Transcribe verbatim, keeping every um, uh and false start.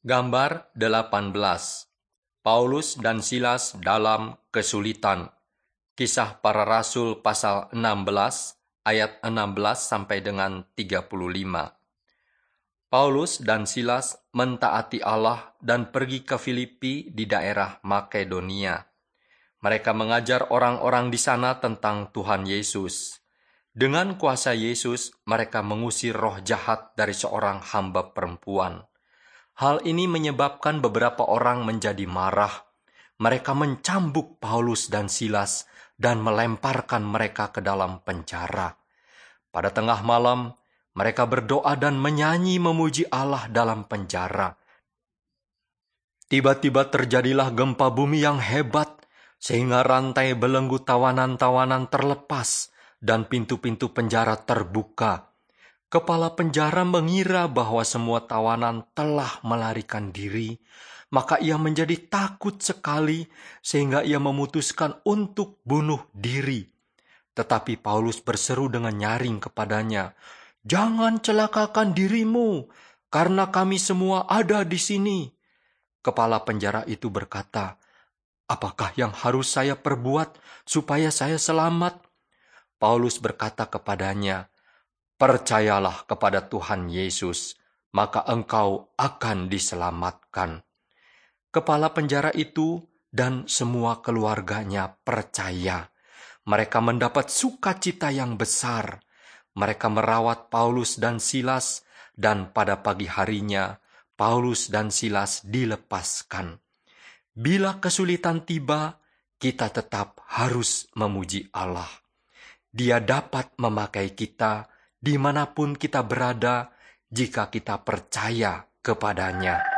Gambar delapan belas. Paulus dan Silas dalam kesulitan. Kisah Para Rasul pasal enam belas ayat enam belas sampai dengan tiga puluh lima. Paulus dan Silas mentaati Allah dan pergi ke Filipi di daerah Makedonia. Mereka mengajar orang-orang di sana tentang Tuhan Yesus. Dengan kuasa Yesus, mereka mengusir roh jahat dari seorang hamba perempuan. Hal ini menyebabkan beberapa orang menjadi marah. Mereka mencambuk Paulus dan Silas dan melemparkan mereka ke dalam penjara. Pada tengah malam, mereka berdoa dan menyanyi memuji Allah dalam penjara. Tiba-tiba terjadilah gempa bumi yang hebat, sehingga rantai belenggu tawanan-tawanan terlepas dan pintu-pintu penjara terbuka. Kepala penjara mengira bahwa semua tawanan telah melarikan diri, maka ia menjadi takut sekali sehingga ia memutuskan untuk bunuh diri. Tetapi Paulus berseru dengan nyaring kepadanya, "Jangan celakakan dirimu, karena kami semua ada di sini." Kepala penjara itu berkata, "Apakah yang harus saya perbuat supaya saya selamat?" Paulus berkata kepadanya, "Percayalah kepada Tuhan Yesus, maka engkau akan diselamatkan." Kepala penjara itu dan semua keluarganya percaya. Mereka mendapat sukacita yang besar. Mereka merawat Paulus dan Silas, dan pada pagi harinya Paulus dan Silas dilepaskan. Bila kesulitan tiba, kita tetap harus memuji Allah. Dia dapat memakai kita dimanapun kita berada jika kita percaya kepadanya.